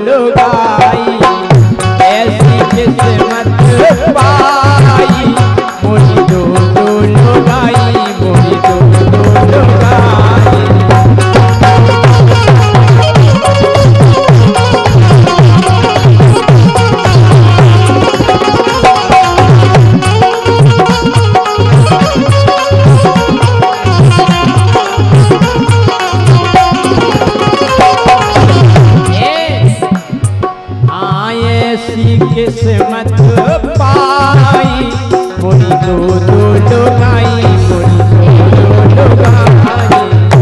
लुगाई ऐसी किस्मत पाई मोरी दो लुगाई मोरी दो लुगाई। किस्मत पाई मोरी दो लुगाई मोरी दो लुगाई।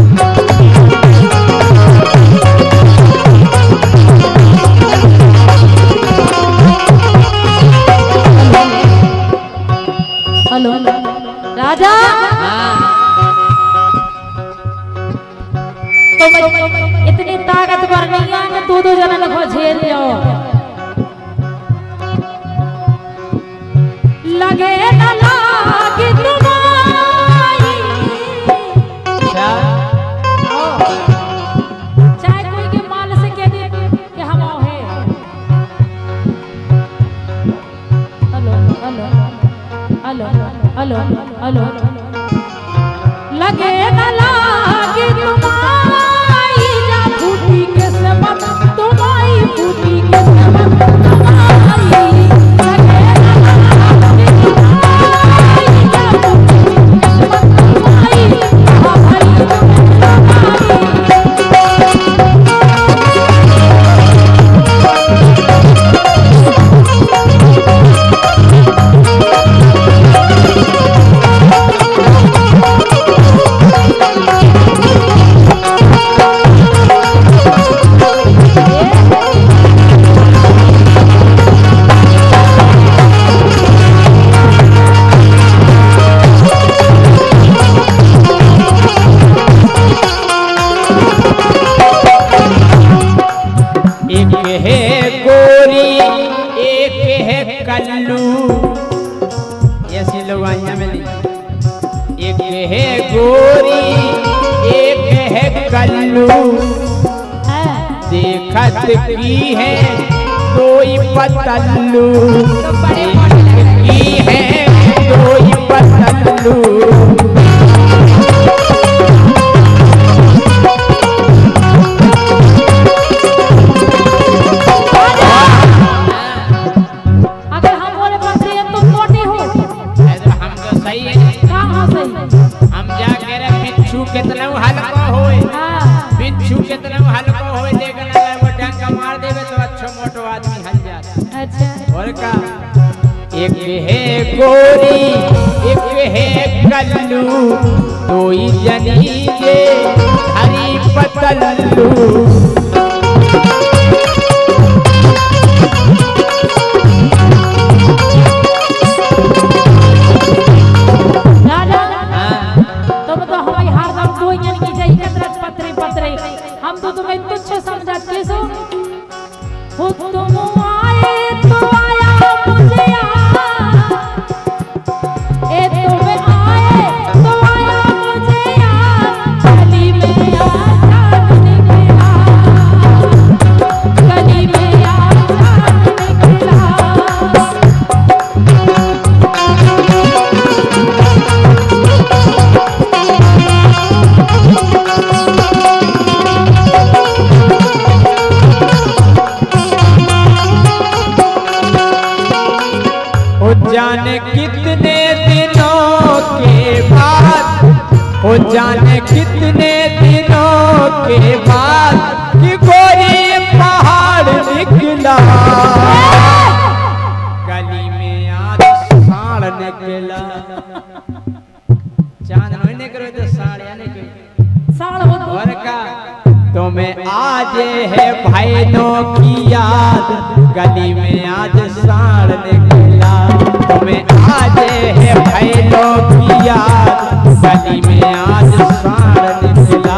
हेलो राजा तुम इतनी ताकतवर नहीं है कि दो जना को झेल लो। लगे न लागे तुम्हारी चाहे कोई के माल से कह दे कि हम आओ है। Hello hello hello hello hello लगे न लागे तुम्हारी जा फूटी के सबब तुम्हारी फूटी के सबब तुम्हारी एक है गोरी एक है कल्लू देखत की है कोई पतल्लू की है कोई पतल्लू। कितना हल्का होए बिच्छू कितना हल्का होए लेकिन अगर वो डंका मार देवे तो अच्छा मोटो आदमी हल जाता। अच्छा और का एक है गोरी एक है कल्लू कोई जनी जे हरी पतल्लू। हम तो तुम्हें तुच्छ समझते सो हो तुम आए तो आया मुझे ए तुम आए तो आया मुझे गली में आ निकला गली में आ निकला। जाने कितने दिनों के बाद हो जाने कितने दिनों के बाद कि गोरी पहाड़ निकला गली में आज साड़ निकला। चांद नहीं करो तो साड़ निकले साड़ और का तुम्हें आज है भाइयों की याद गली में आज साड़ निकला। तुम्हें आज है भाइयों की याद गली में आज साड़ निकला।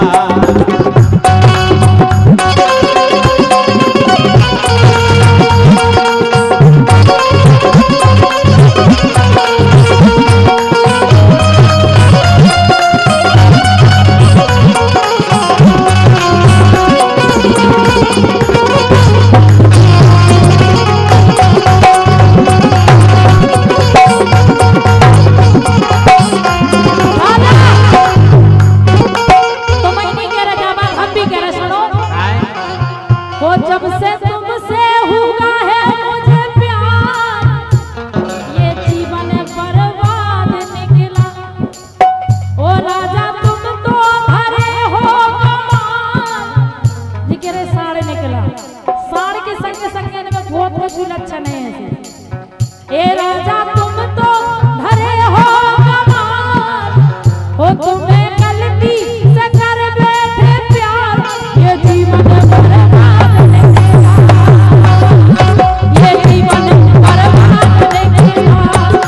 वो जब से तुमसे हुआ है मुझे प्यार, ये जीवन बर्बाद निकला। ओ राजा तुम तो भरे हो कमाल। जिक्र साड़ निकला, साड़ के संग संग में बहुत कुछ लक्षण है ऐसे। ए राजा तुम तो भरे हो कमाल, हो तुम्हें गलती से कर बैठे प्यार, ये जीवन बर्बाद निकला, ये जीवन बर्बाद निकला।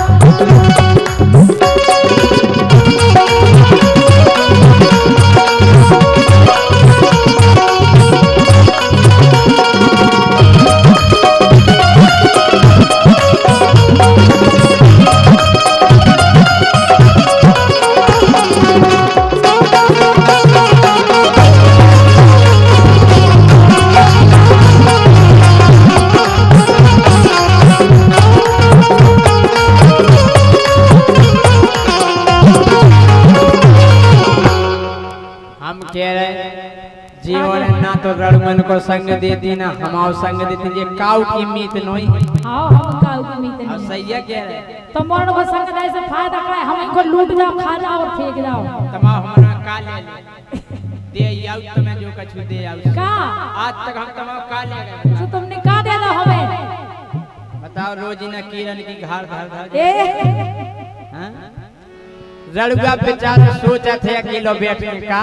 हम कह रहे जीवन ना तो रणमन को संग देती ना हमाओ संग देती, ये काऊ की मीत नोई। आओ हम काऊ की मीत अब नहीं। सही है कह रहे तो मरण को संग देने से फायदा क्या है? हम इनको लूट जाओ, खा जाओ और फेंक जाओ। तमाम हमरा का ले दे आउ तो मैं जो कछु दे आउ का आज तक हम तमाम का ले गए। तो तुमने का दे दो हमें? बताओ रोजीना किरण की घर घर घर ए हाँ? रड़ुआ बेचारा सोचा थे अकेलो बेटे का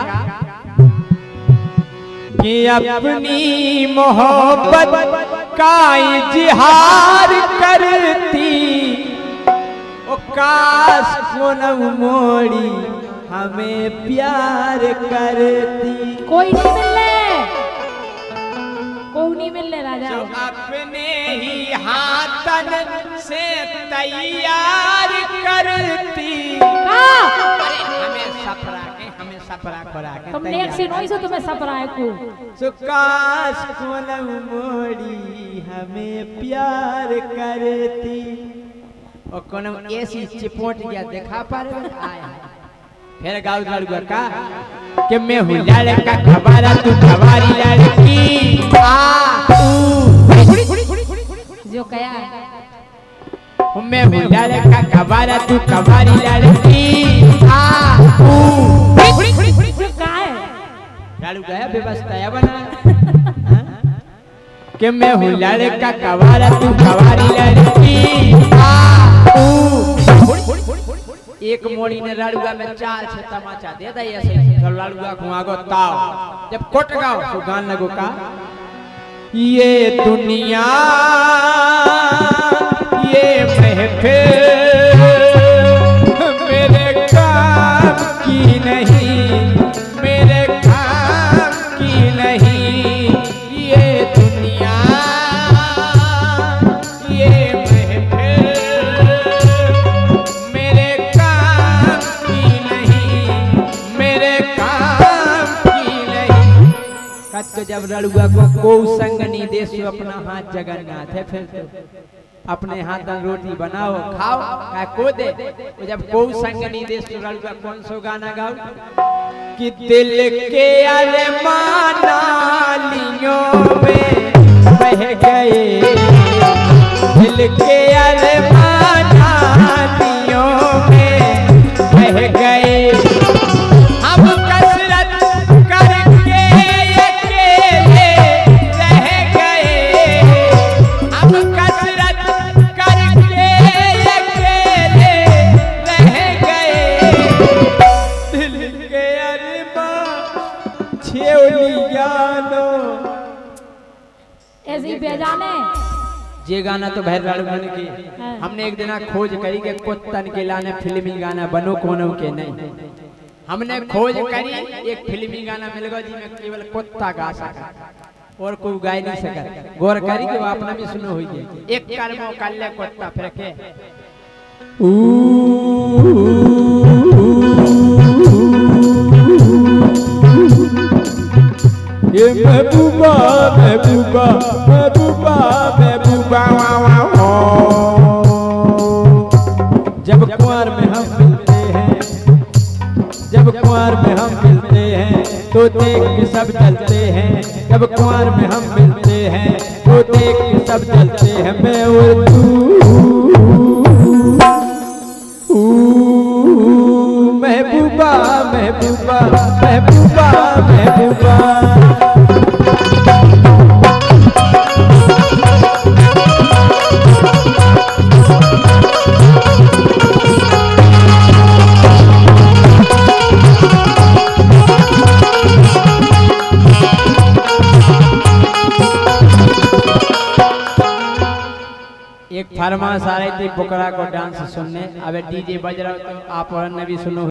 कि अपनी मोहब्बत का इजहार करती, ओ काश कोन मोड़ी हमें प्यार करती। कोई नहीं मिलने, कोई नहीं मिलने राजा। जो अपने ही हाथन से तैयार करती। अरे हमें सपरा के तुमने एक से नोई से तुम्हें सपराए को। सो काश कोलम मोड़ी हमें प्यार करती, और कोनम ऐसी चिपोट गया देखा पर आया। फिर गाँव लड़का का कि मैं हूँ लड़का खबारा तू खबारी लड़की जो कया मैं हूँ लड़का खबारा तू खबारी लड़की जो का है लालू गया व्यवस्था है बना कि मैं हूँ लड़का खबारा तू खबारी लड़की एक मोड़ी ने लालुआ में चाल से तमाचा दे दे ऐसे तो लालुआ घुमागो ताव जब कोट गाओ तो गान लगो का ये दुनिया ये महफिल मेरे काम की नहीं, मेरे काम की नहीं। ये दुनिया ये महफिल मेरे काम की नहीं, मेरे काम की नहीं। कत को जब रड़ुआ को संग नहीं दे सो अपना हाथ जगन्नाथ है, फिर तो अपने हाथ रोटी बनाओ खाओ क्या को दे। वो जब को संग नहीं दे सो रड़ुआ कौन सो गाना गाओ कि दिल के अरमान नालियों में बह गए, दिल के अरमान नालियों में बह गए। हम कसरत करके अकेले रह गए, हम कसरत करके अकेले रह गए। दिल के अरमान छेवलियानो ऐसी बेजाने ये गाना तो भैर राड़ू की हमने एक दिन खोज करी के कुत्तन के लाने फिल्मी गाना बनो कोनो के नहीं। हमने खोज करी एक फिल्मी गाना मिल गया जिसमें केवल कुत्ता गा सका और कोई गा नहीं सका। गौर करी कि वो अपना भी सुनो हुई है एक कर्मों कल्ले कुत्ता फिर के ये महबूबा महबूबा महबूबा महबूबा जब कुंवर में हम मिलते हैं, जब कुंवर में हम मिलते हैं तो देख के सब चलते हैं, जब कुंवर में हम मिलते हैं तो देख के सब चलते हैं। मैं और तू महबूबा महबूबा महबूबा महबूबा। एक फरमाइश आ रही थी बुकरा को डांस सुनने। अब डीजे बज रहा हो तो आप और ने भी सुनो।